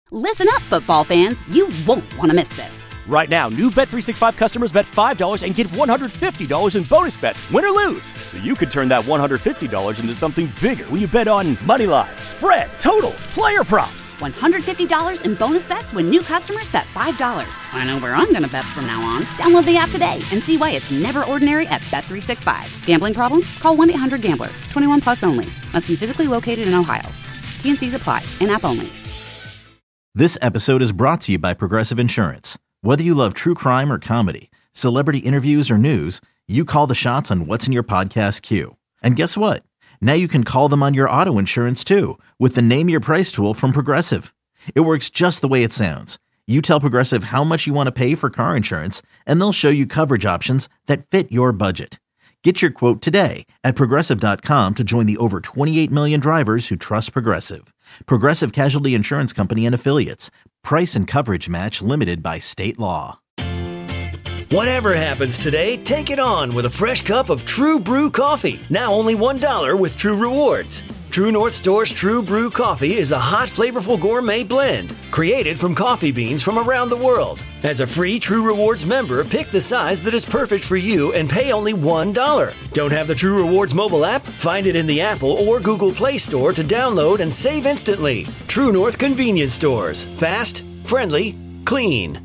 Listen up, football fans. You won't want to miss this. Right now, new Bet365 customers bet $5 and get $150 in bonus bets, win or lose. So you could turn that $150 into something bigger when you bet on money line, spread, totals, player props. $150 in bonus bets when new customers bet $5. I know where I'm going to bet from now on. Download the app today and see why it's never ordinary at Bet365. Gambling problem? Call 1-800-GAMBLER. 21 plus only. Must be physically located in Ohio. T&Cs apply. In-app only. This episode is brought to you by Progressive Insurance. Whether you love true crime or comedy, celebrity interviews or news, you call the shots on what's in your podcast queue. And guess what? Now you can call them on your auto insurance too with the Name Your Price tool from Progressive. It works just the way it sounds. You tell Progressive how much you want to pay for car insurance, and they'll show you coverage options that fit your budget. Get your quote today at Progressive.com to join the over 28 million drivers who trust Progressive. Progressive Casualty Insurance Company and Affiliates. Price and coverage match limited by state law. Whatever happens today, take it on with a fresh cup of True Brew coffee. Now only $1 with True Rewards. True North Store's True Brew coffee is a hot, flavorful gourmet blend created from coffee beans from around the world. As a free True Rewards member, pick the size that is perfect for you and pay only $1. Don't have the True Rewards mobile app? Find it in the Apple or Google Play Store to download and save instantly. True North Convenience Stores. Fast, friendly, clean.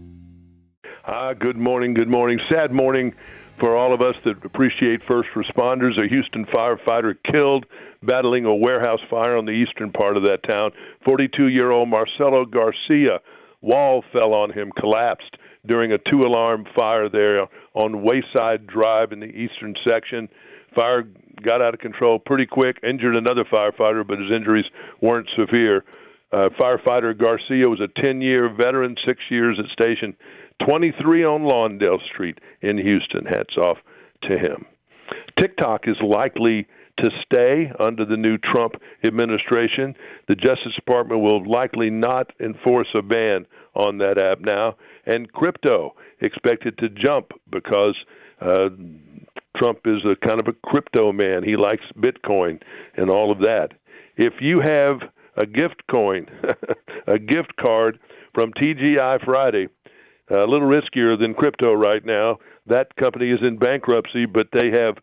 Good morning. Sad morning for all of us that appreciate first responders. A Houston firefighter killed battling a warehouse fire on the eastern part of that town. 42-year-old Marcelo Garcia. Wall fell on him, collapsed during a 2-alarm fire there on Wayside Drive in the eastern section. Fire got out of control pretty quick, injured another firefighter, but his injuries weren't severe. Firefighter Garcia was a 10-year veteran, 6 years at Station 23 on Lawndale Street in Houston. Hats off to him. TikTok is likely to stay under the new Trump administration. The Justice Department will likely not enforce a ban on that app now. And crypto expected to jump because Trump is a kind of a crypto man. He likes Bitcoin and all of that. If you have a gift coin, a gift card from TGI Friday, a little riskier than crypto right now. That company is in bankruptcy, but they have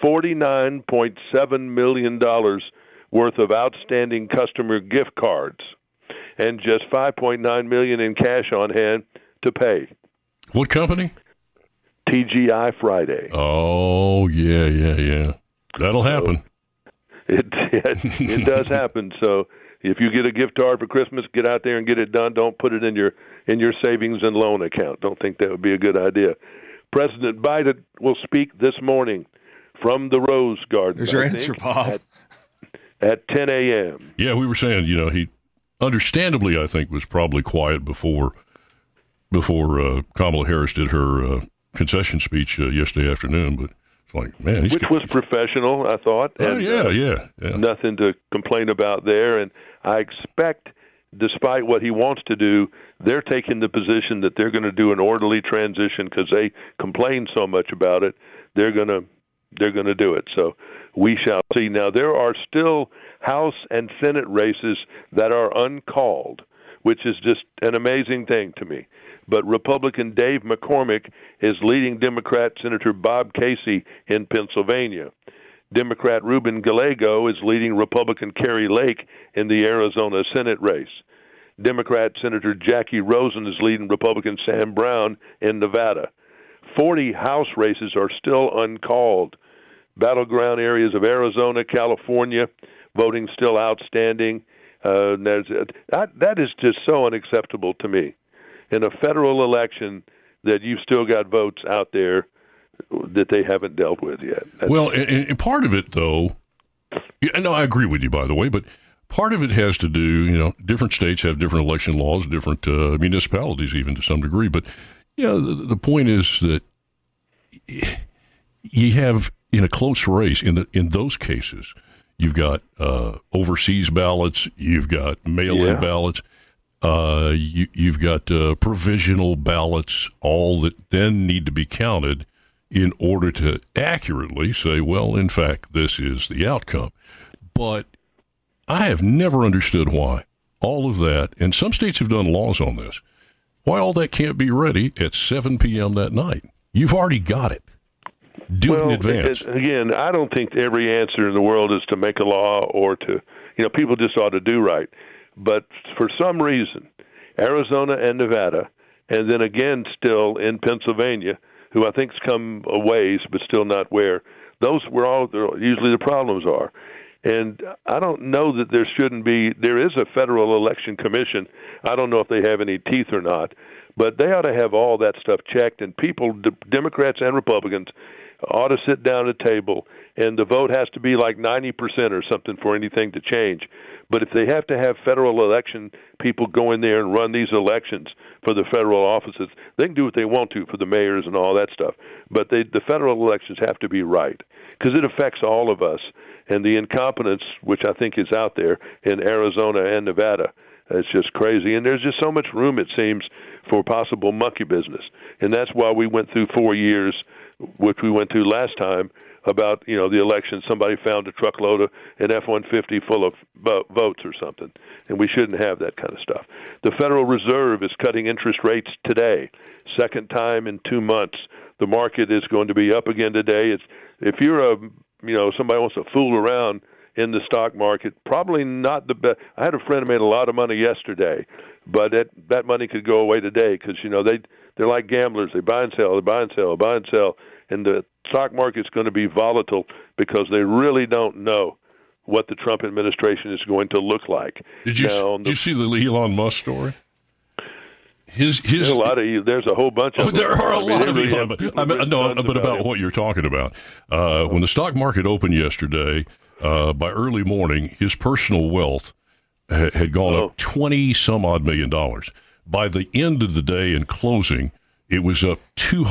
$49.7 million worth of outstanding customer gift cards and just $5.9 million in cash on hand to pay. What company? TGI Friday. Oh, yeah. That'll happen. It does happen. So if you get a gift card for Christmas, get out there and get it done. Don't put it in your savings and loan account. Don't think that would be a good idea. President Biden will speak this morning from the Rose Garden. There's your answer, Bob. At 10 a.m. Yeah, we were saying, he understandably, I think, was probably quiet before Kamala Harris did her concession speech yesterday afternoon, but it's like, man, which was professional, I thought. And, yeah. Nothing to complain about there. And I expect, despite what he wants to do, they're taking the position that they're going to do an orderly transition because they complain so much about it. They're going to do it. So we shall see. Now, there are still House and Senate races that are uncalled, which is just an amazing thing to me. But Republican Dave McCormick is leading Democrat Senator Bob Casey in Pennsylvania. Democrat Ruben Gallego is leading Republican Kerry Lake in the Arizona Senate race. Democrat Senator Jackie Rosen is leading Republican Sam Brown in Nevada. 40 House races are still uncalled. Battleground areas of Arizona, California, voting still outstanding. That is just so unacceptable to me. In a federal election, that you've still got votes out there that they haven't dealt with yet. Well, and part of it, though, no, I agree with you, by the way, but part of it has to do, different states have different election laws, different municipalities even to some degree. But, the point is that you have, in a close race, in those cases, you've got overseas ballots, you've got mail-in ballots. You've got provisional ballots, all that then need to be counted in order to accurately say, well, in fact, this is the outcome. But I have never understood why all of that, and some states have done laws on this, why all that can't be ready at 7 p.m. that night? You've already got it. Do it in advance. Again, I don't think every answer in the world is to make a law or to, people just ought to do right. But for some reason, Arizona and Nevada, and then again still in Pennsylvania, who I think's come a ways but still not where, those were all usually the problems are. And I don't know that there is a Federal Election Commission. I don't know if they have any teeth or not, but they ought to have all that stuff checked, and people, Democrats and Republicans, ought to sit down at a table, and the vote has to be like 90% or something for anything to change. But if they have to have federal election people go in there and run these elections for the federal offices, they can do what they want to for the mayors and all that stuff. But the federal elections have to be right because it affects all of us. And the incompetence, which I think is out there in Arizona and Nevada, it's just crazy. And there's just so much room, it seems, for possible monkey business. And that's why we went through 4 years, which we went through last time, about the election. Somebody found a truckload of an F-150 full of votes or something, and we shouldn't have that kind of stuff. The Federal Reserve is cutting interest rates today, second time in 2 months. The market is going to be up again today. If you're somebody wants to fool around in the stock market, probably not the best. I had a friend who made a lot of money yesterday, but that money could go away today because they're like gamblers. They buy and sell, they buy and sell, buy and sell, and the stock market's going to be volatile because they really don't know what the Trump administration is going to look like. Did you see the Elon Musk story? There's a whole bunch of them. There are a lot of Elon, but about what you're talking about. When the stock market opened yesterday, by early morning, his personal wealth had gone up 20-some-odd $million. By the end of the day in closing, it was up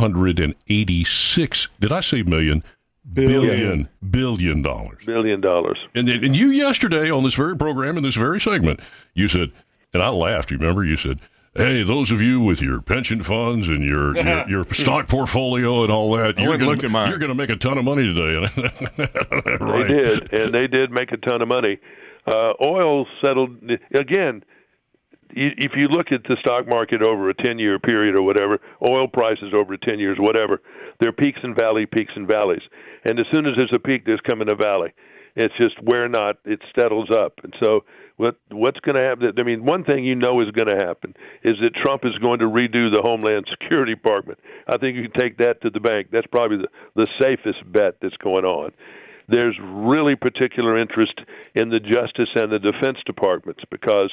286. Did I say million? Billion dollars. $1 billion. And you yesterday on this very program, in this very segment, you said, and I laughed, you remember? You said, hey, those of you with your pension funds and your stock portfolio and all that, you're going to make a ton of money today. Right. They did, and they did make a ton of money. Oil settled, again, if you look at the stock market over a 10-year period or whatever, oil prices over 10 years, whatever, there are peaks and valleys. And as soon as there's a peak, there's coming a valley. It's just where not, it settles up. And so what's going to happen? I mean, one thing is going to happen is that Trump is going to redo the Homeland Security Department. I think you can take that to the bank. That's probably the safest bet that's going on. There's really particular interest in the Justice and the Defense Departments because,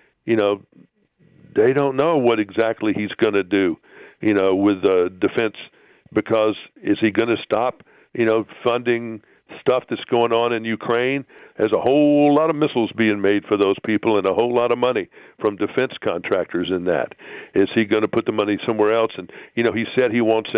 they don't know what exactly he's going to do, with defense, because is he going to stop, funding stuff that's going on in Ukraine? There's a whole lot of missiles being made for those people and a whole lot of money from defense contractors in that. Is he going to put the money somewhere else? And, he said he wants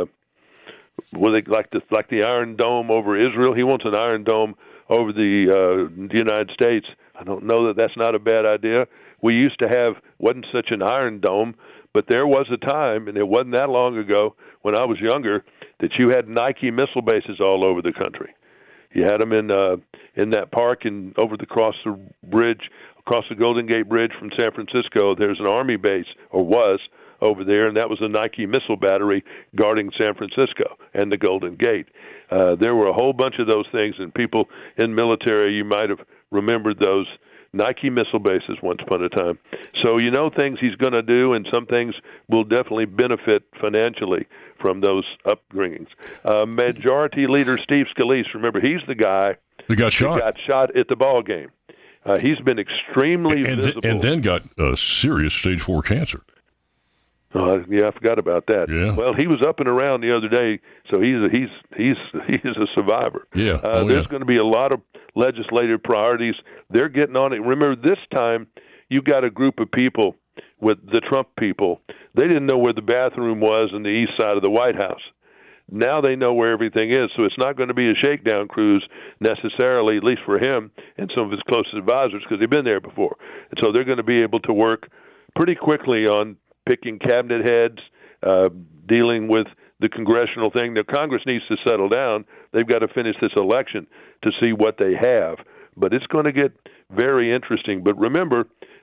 like the Iron Dome over Israel. He wants an Iron Dome over the United States. I don't know that that's not a bad idea. We used to wasn't such an Iron Dome, but there was a time, and it wasn't that long ago when I was younger, that you had Nike missile bases all over the country. You had them in that park and across the Golden Gate Bridge from San Francisco. There's an Army base, or was, over there, and that was a Nike missile battery guarding San Francisco and the Golden Gate. There were a whole bunch of those things, and people in military, you might have remembered those Nike missile bases once upon a time. So things he's going to do, and some things will definitely benefit financially from those upbringings. Majority Leader Steve Scalise, remember, he's the guy who got shot at the ball game. He's been extremely visible. And then got serious stage 4 cancer. Yeah, I forgot about that. Yeah. Well, he was up and around the other day, so he's a survivor. Yeah. There's going to be a lot of legislative priorities. They're getting on it. Remember, this time you got a group of people with the Trump people. They didn't know where the bathroom was on the east side of the White House. Now they know where everything is, so it's not going to be a shakedown cruise necessarily, at least for him and some of his closest advisors, because they've been there before. And so they're going to be able to work pretty quickly on picking cabinet heads, dealing with the congressional thing. Now, Congress needs to settle down. They've got to finish this election to see what they have. But it's going to get very interesting. But remember,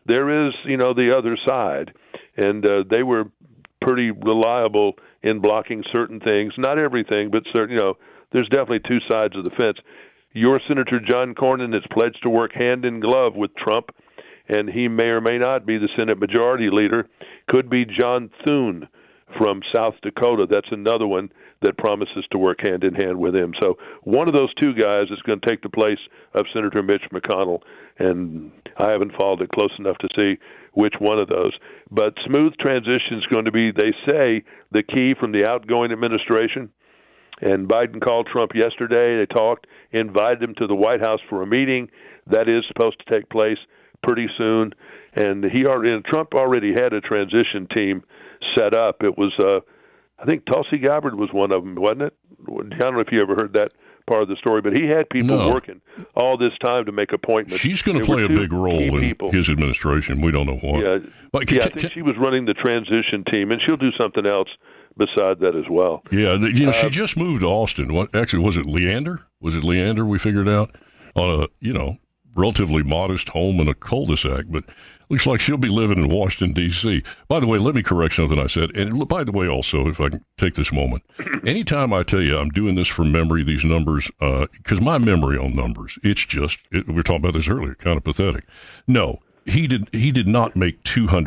there is, the other side, and they were pretty reliable in blocking certain things. Not everything, but certain, there's definitely two sides of the fence. Your Senator John Cornyn has pledged to work hand in glove with Trump, and he may or may not be the Senate Majority Leader. Could be John Thune from South Dakota. That's another one that promises to work hand in hand with him. So one of those two guys is going to take the place of Senator Mitch McConnell, and I haven't followed it close enough to see which one of those. But smooth transition is going to be, they say, the key from the outgoing administration. And Biden called Trump yesterday. They talked, invited him to the White House for a meeting. That is supposed to take place pretty soon. And Trump already had a transition team set up. It was, I think Tulsi Gabbard was one of them, wasn't it? I don't know if you ever heard that part of the story, but he had people working all this time to make appointments. She's going to play a big role in his administration. We don't know what. Yeah, I think she was running the transition team, and she'll do something else beside that as well. Yeah, she just moved to Austin. Actually, was it Leander? We figured out on a relatively modest home in a cul-de-sac, but looks like she'll be living in Washington, D.C. By the way, let me correct something I said. And by the way, also, if I can take this moment, anytime I tell you I'm doing this from memory, these numbers, because my memory on numbers, we were talking about this earlier, kind of pathetic. No, he did not make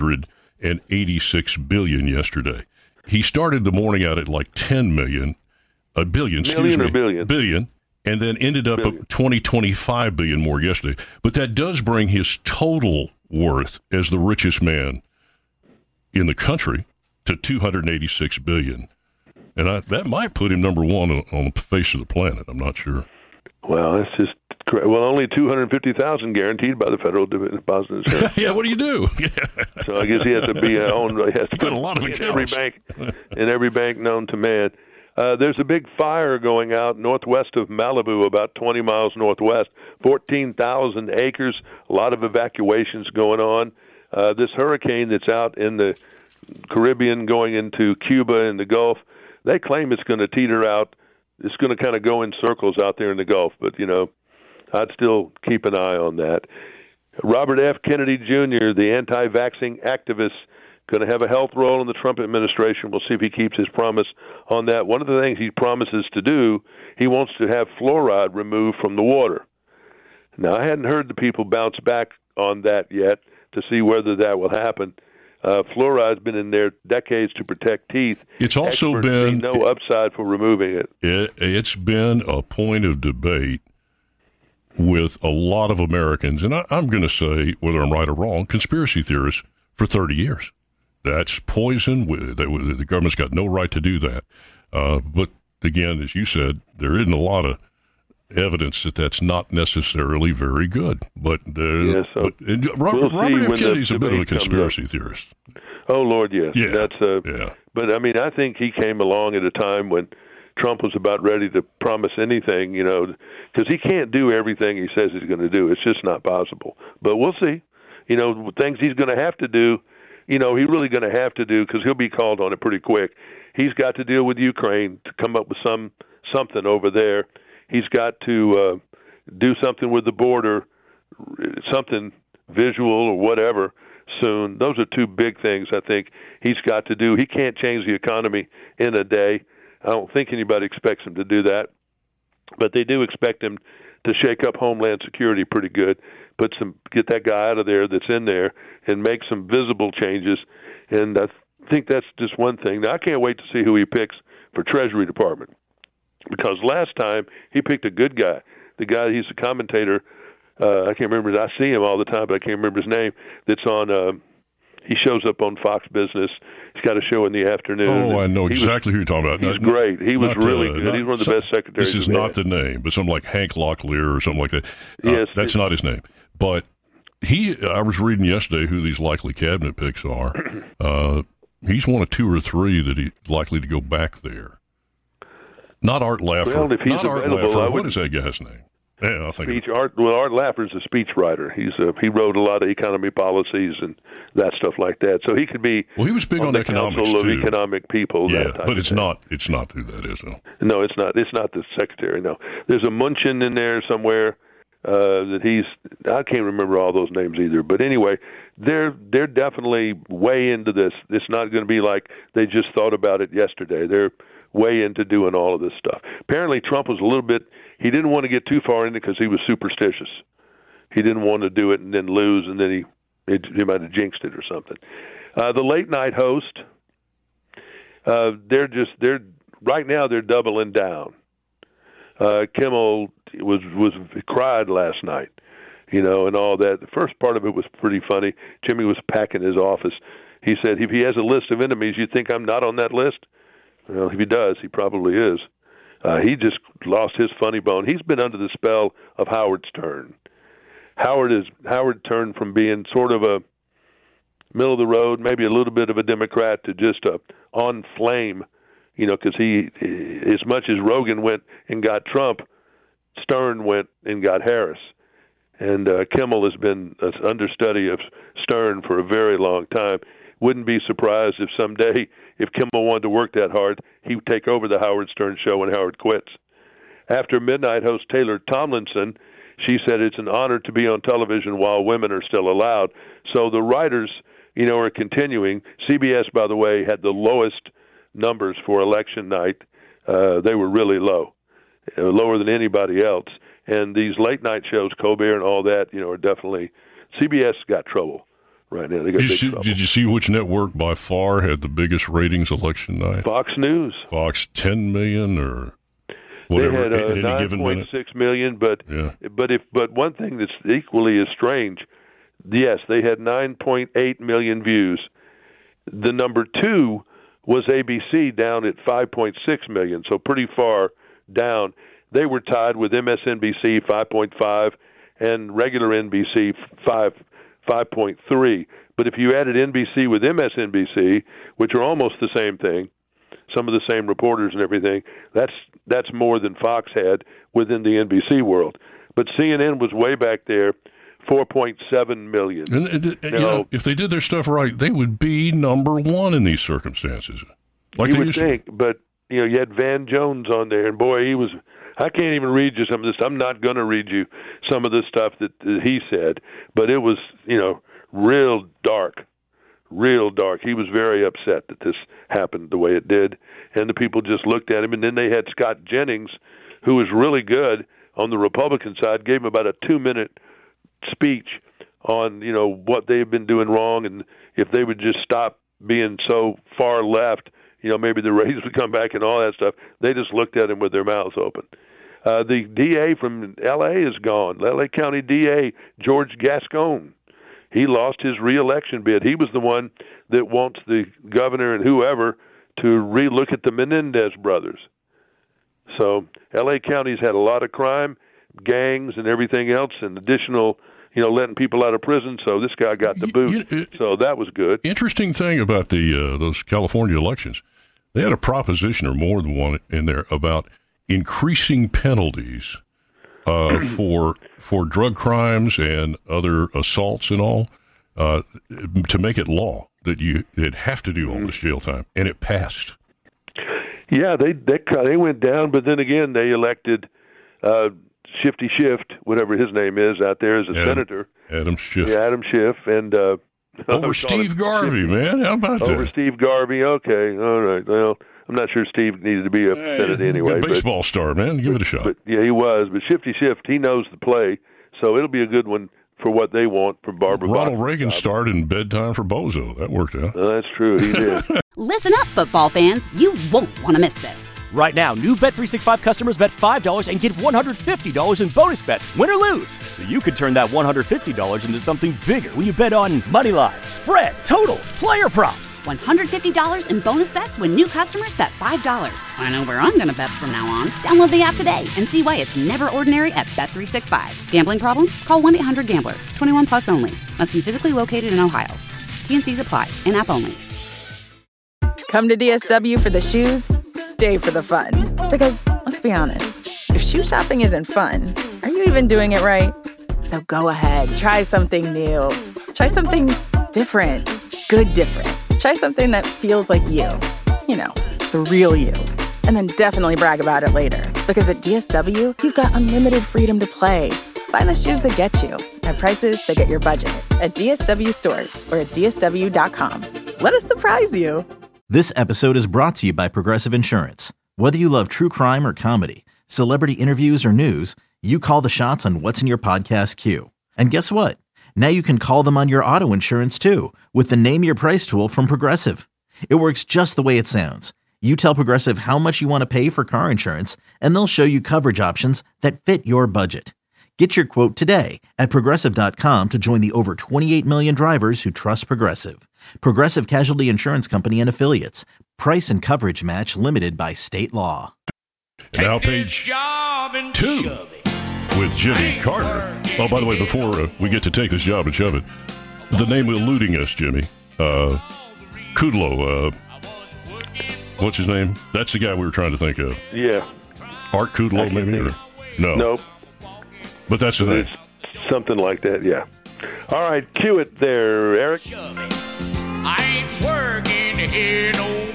$286 billion yesterday. He started the morning out at like $10 billion, and then ended up at 25 billion more yesterday. But that does bring his total worth as the richest man in the country to $286 billion. And that might put him number one on the face of the planet. I'm not sure. Well, that's just only $250,000 guaranteed by the Federal Deposit Insurance. Yeah, what do you do? So I guess he has to be owned. He has to put a lot of accounts in every bank known to man. There's a big fire going out northwest of Malibu, about 20 miles northwest, 14,000 acres, a lot of evacuations going on. This hurricane that's out in the Caribbean going into Cuba and the Gulf, they claim it's going to teeter out. It's going to kind of go in circles out there in the Gulf, but, I'd still keep an eye on that. Robert F. Kennedy Jr., the anti-vaccine activist, going to have a health role in the Trump administration. We'll see if he keeps his promise on that. One of the things he promises to do, he wants to have fluoride removed from the water. Now, I hadn't heard the people bounce back on that yet to see whether that will happen. Fluoride's been in there decades to protect teeth. It's also been no upside for removing it. It's been a point of debate with a lot of Americans, and I'm going to say, whether I'm right or wrong, conspiracy theorists for 30 years. That's poison. The government's got no right to do that. But again, as you said, there isn't a lot of evidence that that's not necessarily very good. But Robert F. Kennedy's a bit of a conspiracy theorist. Oh, Lord, yes. Yeah. But, I think he came along at a time when Trump was about ready to promise anything, because he can't do everything he says he's going to do. It's just not possible. But we'll see. Things he's going to have to do, he's really going to have to do, because he'll be called on it pretty quick. He's got to deal with Ukraine to come up with something over there. He's got to do something with the border, something visual or whatever soon. Those are two big things I think he's got to do. He can't change the economy in a day. I don't think anybody expects him to do that, but they do expect him to shake up Homeland Security pretty good, get that guy out of there that's in there, and make some visible changes. And I think that's just one thing. Now, I can't wait to see who he picks for Treasury Department, because last time he picked a good guy. The guy, he's a commentator. I can't remember. I see him all the time, but I can't remember his name. That's on. He shows up on Fox Business. He's got a show in the afternoon. Oh, I know exactly who you're talking about. He's great. He was really good. He's one of the best secretaries. This is not the name, but something like Hank Locklear or something like that. Yes. That's not his name. But I was reading yesterday who these likely cabinet picks are. He's one of two or three that he's likely to go back there. Not Art Laffer. Well, if he's available, what is that guy's name? Yeah, I think Art Laffer's a speechwriter. He wrote a lot of economy policies and that stuff like that. So he could be. Well, he was big on economics Council too. Of Economic People. Yeah, but it's not who that is, though. No, it's not. It's not the secretary. No, there's a Munchin in there somewhere. that I can't remember all those names either. But anyway, they're definitely way into this. It's not going to be like they just thought about it yesterday. They're way into doing all of this stuff. Apparently, Trump was a little bit. He didn't want to get too far in it because he was superstitious. He didn't want to do it and then lose, and then he might have jinxed it or something. The late night host, they're right now they're doubling down. Kimmel cried last night, and all that. The first part of it was pretty funny. Jimmy was packing his office. He said, if he has a list of enemies, you think I'm not on that list? Well, if he does, he probably is. He just lost his funny bone. He's been under the spell of Howard Stern. Howard turned from being sort of a middle of the road, maybe a little bit of a Democrat, to just on flame, because he, as much as Rogan went and got Trump, Stern went and got Harris. And Kimmel has been an understudy of Stern for a very long time. Wouldn't be surprised if someday, if Kimmel wanted to work that hard, he would take over the Howard Stern show when Howard quits. After midnight host Taylor Tomlinson, she said it's an honor to be on television while women are still allowed. So the writers, are continuing. CBS, by the way, had the lowest numbers for election night. They were really low, lower than anybody else. And these late night shows, Colbert and all that, are definitely, CBS got trouble right now. They got big trouble. Did you see which network by far had the biggest ratings election night? Fox News. Fox, 10 million or whatever. They had 9.6 million, but one thing that's equally as strange, yes, they had 9.8 million views. The number 2 was ABC, down at 5.6 million, so pretty far down. They were tied with MSNBC 5.5 and regular NBC 5.3. But if you added NBC with MSNBC, which are almost the same thing, some of the same reporters and everything, that's more than Fox had within the NBC world. But CNN was way back there, 4.7 million. And if they did their stuff right, they would be number one in these circumstances. Like you would think, but you had Van Jones on there, and boy, he was. I can't even read you some of this. I'm not going to read you some of the stuff that he said, but it was, real dark. Real dark. He was very upset that this happened the way it did, and the people just looked at him. And then they had Scott Jennings, who was really good on the Republican side, gave him about a 2-minute speech on, what they've been doing wrong, and if they would just stop being so far left, maybe the ratings would come back and all that stuff. They just looked at him with their mouths open. The DA from L.A. is gone. L.A. County DA, George Gascon. He lost his re-election bid. He was the one that wants the governor and whoever to relook at the Menendez brothers. So L.A. County's had a lot of crime, gangs and everything else, and additional, letting people out of prison. So this guy got the boot. So that was good. Interesting thing about those California elections, they had a proposition, or more than one, in there about increasing penalties for drug crimes and other assaults and all, to make it law that they'd have to do all this jail time, and it passed. Yeah, they went down, but then again they elected Shifty Schiff, whatever his name is, out there as a senator. Adam Schiff. Yeah, Adam Schiff, and over Steve Garvey, man. How about that? Over Steve Garvey. Okay, all right. Well, I'm not sure Steve needed to be a senator anyway. Good baseball star, man. Give it a shot. But, yeah, he was. But Shifty Schiff, he knows the play, so it'll be a good one for what they want from Barbara Ronald Reagan starred in Bedtime for Bozo. That worked out. That's true. He did. Listen up, football fans. You won't want to miss this. Right now, new Bet365 customers bet $5 and get $150 in bonus bets, win or lose. So you could turn that $150 into something bigger when you bet on moneyline, spread, totals, player props. $150 in bonus bets when new customers bet $5. I know where I'm going to bet from now on. Download the app today and see why it's never ordinary at Bet365. Gambling problem? Call 1-800-GAMBLER. 21 plus only. Must be physically located in Ohio. T&Cs apply. In-app only. Come to DSW for the shoes, stay for the fun. Because, let's be honest, if shoe shopping isn't fun, are you even doing it right? So go ahead, try something new. Try something different. Good different. Try something that feels like you. The real you. And then definitely brag about it later. Because at DSW, you've got unlimited freedom to play. Find the shoes that get you at prices that get your budget at DSW stores or at DSW.com. Let us surprise you. This episode is brought to you by Progressive Insurance. Whether you love true crime or comedy, celebrity interviews or news, you call the shots on what's in your podcast queue. And guess what? Now you can call them on your auto insurance too with the Name Your Price tool from Progressive. It works just the way it sounds. You tell Progressive how much you want to pay for car insurance, and they'll show you coverage options that fit your budget. Get your quote today at Progressive.com to join the over 28 million drivers who trust Progressive. Progressive Casualty Insurance Company and Affiliates. Price and coverage match limited by state law. Now page 2 with Jimmy Carter. Oh, by the way, before we get to Take This Job and Shove It, the name eluding us, Jimmy. Kudlow. What's his name? That's the guy we were trying to think of. Yeah. Art Kudlow, maybe? Or, no. Nope. But that's the name. It's something like that, yeah. All right, cue it there, Eric. I ain't working here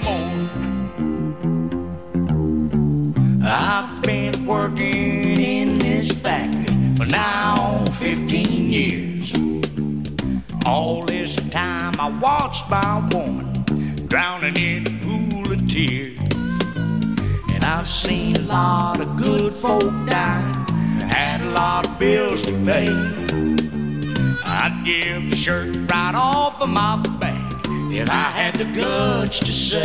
no more. I've been working in this factory for now 15 years. All this time I watched my woman drowning in a pool of tears. And I've seen a lot of good folk die, had a lot of bills to pay. I'd give the shirt right off of my back if I had the guts to say,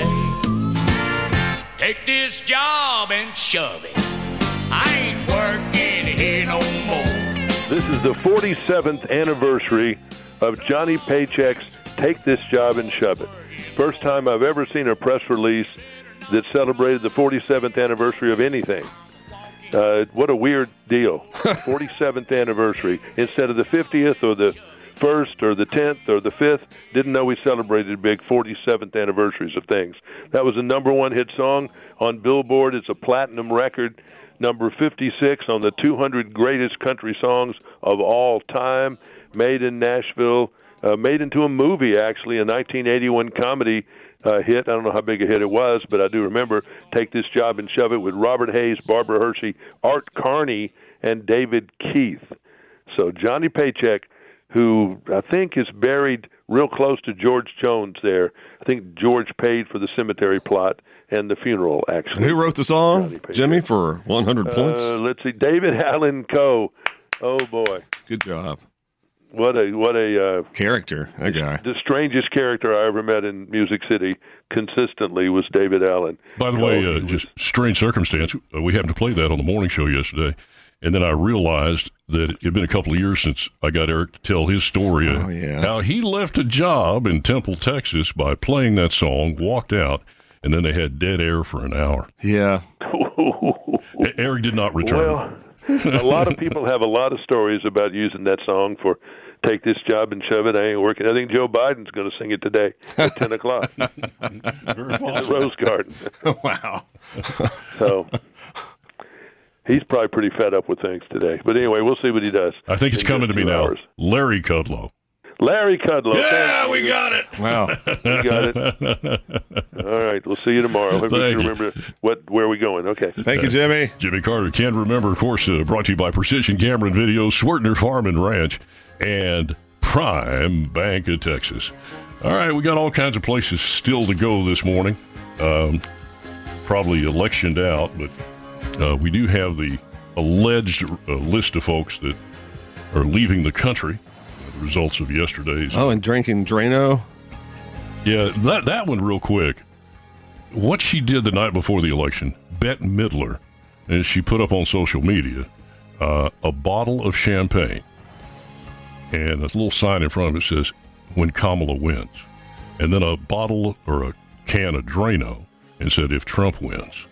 take this job and shove it. I ain't working here no more. This is the 47th anniversary of Johnny Paycheck's Take This Job and Shove It. First time I've ever seen a press release that celebrated the 47th anniversary of anything. What a weird deal. 47th anniversary. Instead of the 50th or the 1st or the 10th or the 5th, didn't know we celebrated big 47th anniversaries of things. That was a number one hit song on Billboard. It's a platinum record, number 56 on the 200 greatest country songs of all time, made in Nashville, made into a movie, actually, a 1981 comedy hit. I don't know how big a hit it was, but I do remember Take This Job and Shove It with Robert Hayes, Barbara Hershey, Art Carney, and David Keith. So Johnny Paycheck, who I think is buried real close to George Jones there. I think George paid for the cemetery plot and the funeral, actually. And who wrote the song, Jimmy, for 100 points? Let's see, David Allen Coe. Oh, boy. Good job. What a character, that guy. The strangest character I ever met in Music City consistently was David Allen. By the way, just strange circumstance. We happened to play that on the morning show yesterday, and then I realized that it had been a couple of years since I got Eric to tell his story. How he left a job in Temple, Texas by playing that song, walked out, and then they had dead air for an hour. Yeah. Eric did not return. Well, a lot of people have a lot of stories about using that song for Take This Job and Shove It. I ain't working. I think Joe Biden's going to sing it today at 10 o'clock in the Rose Garden. Wow. So he's probably pretty fed up with things today. But anyway, we'll see what he does. I think it's coming to me now. Larry Kudlow. Larry Kudlow. Yeah, we got it. Wow. We got it. All right. We'll see you tomorrow. Hope you remember where we're going. Okay. Thank you, Jimmy. Jimmy Carter. Can't remember, of course, brought to you by Precision Camera and Video, Swertner Farm and Ranch, and Prime Bank of Texas. All right. We got all kinds of places still to go this morning. Probably electioned out, but we do have the alleged list of folks that are leaving the country. The results of yesterday's. Oh, and drinking Drano? Yeah, that one real quick. What she did the night before the election, Bette Midler, and she put up on social media a bottle of champagne and a little sign in front of it says, when Kamala wins. And then a bottle or a can of Drano and said, if Trump wins.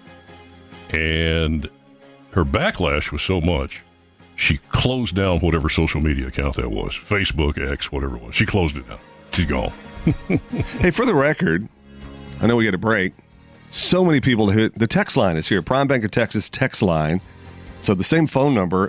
And her backlash was so much, she closed down whatever social media account that was. Facebook, X, whatever it was. She closed it down. She's gone. Hey, for the record, I know we get a break. So many people to hit. The text line is here. Prime Bank of Texas text line. So the same phone number,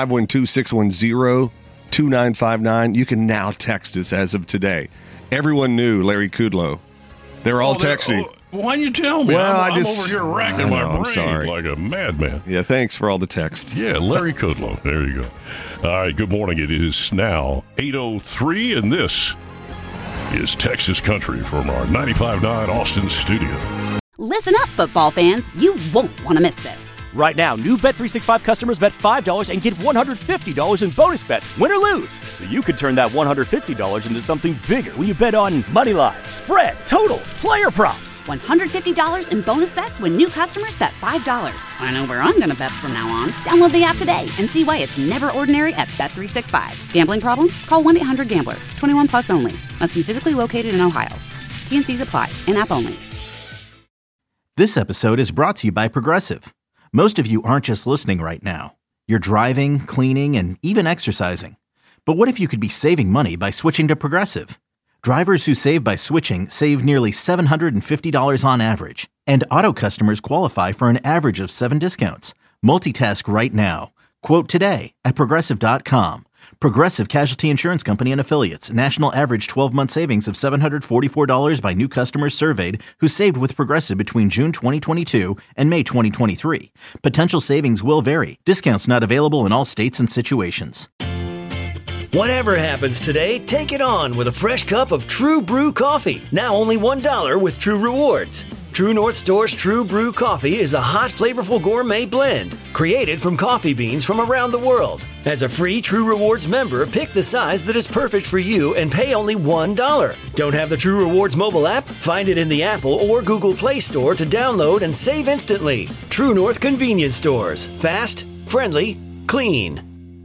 512-610-2959. You can now text us as of today. Everyone knew Larry Kudlow. They're all texting. Why didn't you tell me? Well, I'm over here racking my brain like a madman. Yeah, thanks for all the texts. Yeah, Larry Kudlow. There you go. All right, good morning. It is now 8:03, and this is Texas Country from our 95.9 Austin studio. Listen up, football fans. You won't want to miss this. Right now, new Bet365 customers bet $5 and get $150 in bonus bets, win or lose. So you could turn that $150 into something bigger when you bet on moneyline, spread, totals, player props. $150 in bonus bets when new customers bet $5. I know where I'm going to bet from now on. Download the app today and see why it's never ordinary at Bet365. Gambling problem? Call 1-800-GAMBLER. 21 plus only. Must be physically located in Ohio. T&Cs apply. In-app only. This episode is brought to you by Progressive. Most of you aren't just listening right now. You're driving, cleaning, and even exercising. But what if you could be saving money by switching to Progressive? Drivers who save by switching save nearly $750 on average. And auto customers qualify for an average of 7 discounts. Multitask right now. Quote today at Progressive.com. Progressive Casualty Insurance Company and Affiliates. National average 12-month savings of $744 by new customers surveyed who saved with Progressive between June 2022 and May 2023. Potential savings will vary. Discounts not available in all states and situations. Whatever happens today, take it on with a fresh cup of True Brew coffee. Now only $1 with True Rewards. True North Store's True Brew coffee is a hot, flavorful gourmet blend created from coffee beans from around the world. As a free True Rewards member, pick the size that is perfect for you and pay only $1. Don't have the True Rewards mobile app? Find it in the Apple or Google Play Store to download and save instantly. True North Convenience Stores. Fast, friendly, clean.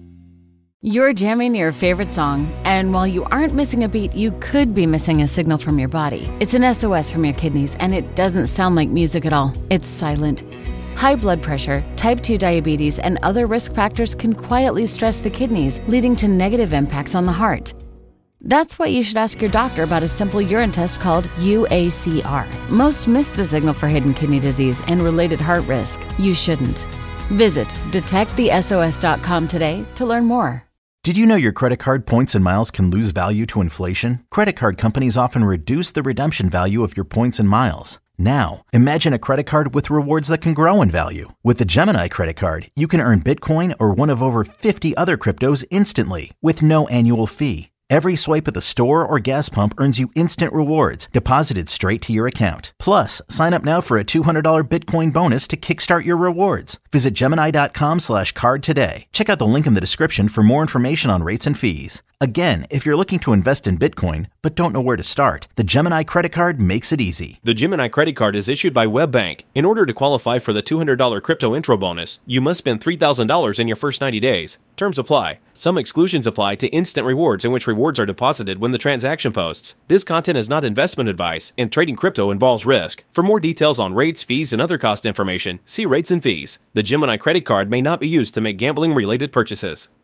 You're jamming your favorite song, and while you aren't missing a beat, you could be missing a signal from your body. It's an SOS from your kidneys, and it doesn't sound like music at all. It's silent. High blood pressure, type 2 diabetes, and other risk factors can quietly stress the kidneys, leading to negative impacts on the heart. That's why you should ask your doctor about a simple urine test called UACR. Most miss the signal for hidden kidney disease and related heart risk. You shouldn't. Visit detectthesos.com today to learn more. Did you know your credit card points and miles can lose value to inflation? Credit card companies often reduce the redemption value of your points and miles. Now, imagine a credit card with rewards that can grow in value. With the Gemini credit card, you can earn Bitcoin or one of over 50 other cryptos instantly with no annual fee. Every swipe at the store or gas pump earns you instant rewards deposited straight to your account. Plus, sign up now for a $200 Bitcoin bonus to kickstart your rewards. Visit Gemini.com/card today. Check out the link in the description for more information on rates and fees. Again, if you're looking to invest in Bitcoin but don't know where to start, the Gemini credit card makes it easy. The Gemini credit card is issued by WebBank. In order to qualify for the $200 crypto intro bonus, you must spend $3,000 in your first 90 days. Terms apply. Some exclusions apply to instant rewards in which rewards are deposited when the transaction posts. This content is not investment advice, and trading crypto involves risk. For more details on rates, fees, and other cost information, see rates and fees. The Gemini credit card may not be used to make gambling-related purchases.